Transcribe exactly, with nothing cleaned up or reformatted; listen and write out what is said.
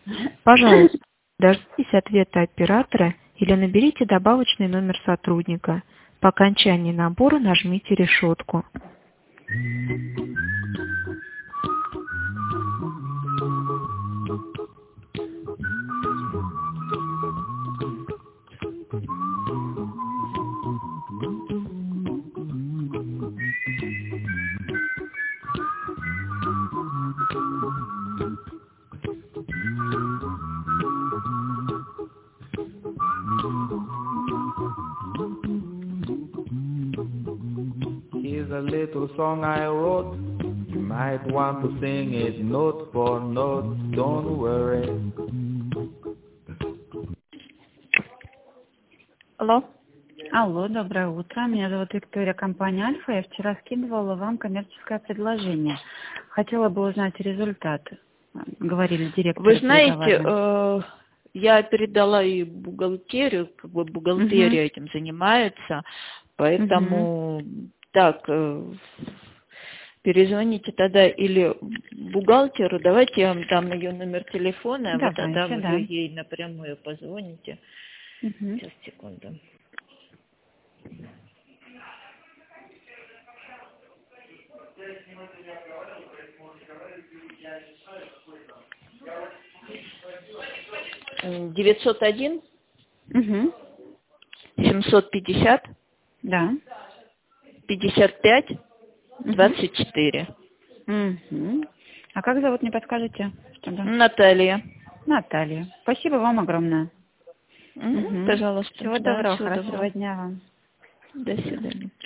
Пожалуйста, дождитесь ответа оператора или наберите добавочный номер сотрудника. По окончании набора нажмите решетку. Here's a little song I wrote. You might want to sing it note for note. Don't worry. Алло. Алло, доброе утро. Меня зовут Виктория, компания Альфа. Я вчера скидывала вам коммерческое предложение. Хотела бы узнать результаты. Говорили директор. Вы знаете, э, я передала и бухгалтерию, как бы бухгалтерия uh-huh. этим занимается, поэтому uh-huh. так, э, перезвоните тогда или бухгалтеру, давайте я вам дам ее номер телефона, а вы тогда да. вы ей напрямую позвоните. Uh-huh. Сейчас, секунду. девятьсот один угу. семьсот пятьдесят да. пятьдесят пять двадцать четыре. Угу. А как зовут, не подскажете? Чтобы... Наталья. Наталья. Спасибо вам огромное. Угу. Угу. Пожалуйста. Всего да, доброго, всего хорошего доброго дня вам. До свидания.